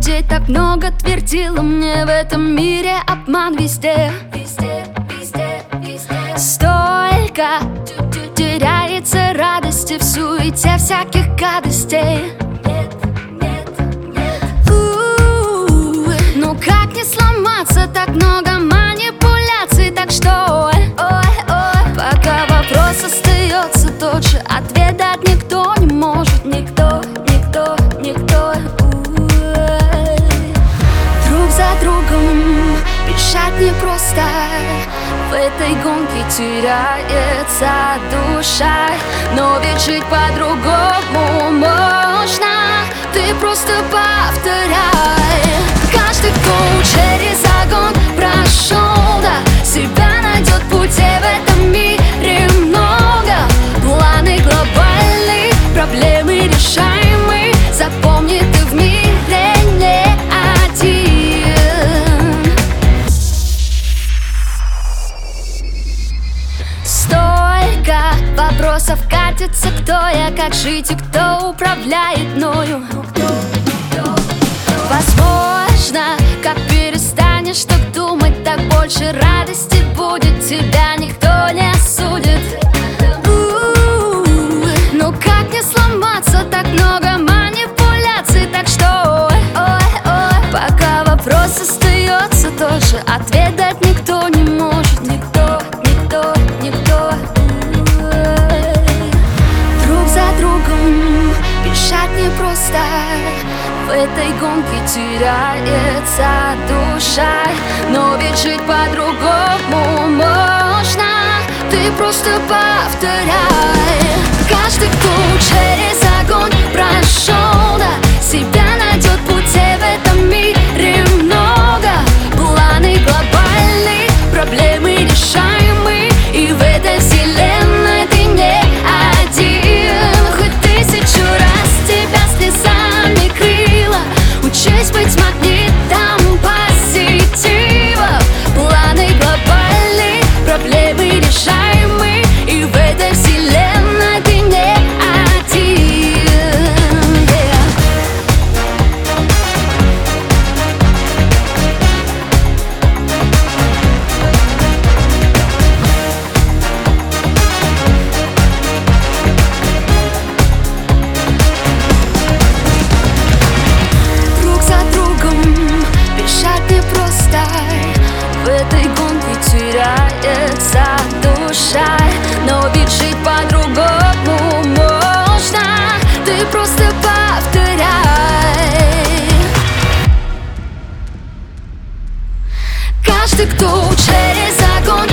людей так много твердило мне: в этом мире обман везде. Столько теряется радости в суете всяких гадостей. Ну как не сломаться, так много манипуляций. Так что, пока вопрос остается тот же, ответ дать никто не может. Никто. Друг за другом бежать непросто, в этой гонке теряется душа. Но ведь жить по-другому можно, ты просто повторяй. Каждый, кто через огонь прошел, да, себя найдет в пути. В этом мире много, планы глобальные, проблемы решаемые. Запомни, ты в мире не один. Столько вопросов катится: кто я, как жить и кто управляет мною. Возможно, как перестанешь так думать, так больше радости будет. Тебя никто не осудит. Ну как не сломаться, так много манипуляций. Так что, пока вопрос остается тот же, ответ дать никто не может. Никто. Друг за другом бежать непросто, в этой гонке теряется душа. Но ведь жить по-другому можно, ты просто повторяй. Каждый, кто через огонь прошел, да, себя найдет в пути. В этом мире много, планы глобальные, проблемы решаемые. И в этой вселенной ты не один. Хоть 1000 раз тебя слезами крыло, учись быть магнитом позитива. Планы глобальные, проблемы решаемые. И в этой вселенной ты не один. Друг за другом бежать непросто, в этой гонке теряется душа. Но ведь жить по-другому можно, ты просто повторяй. Каждый, кто через огонь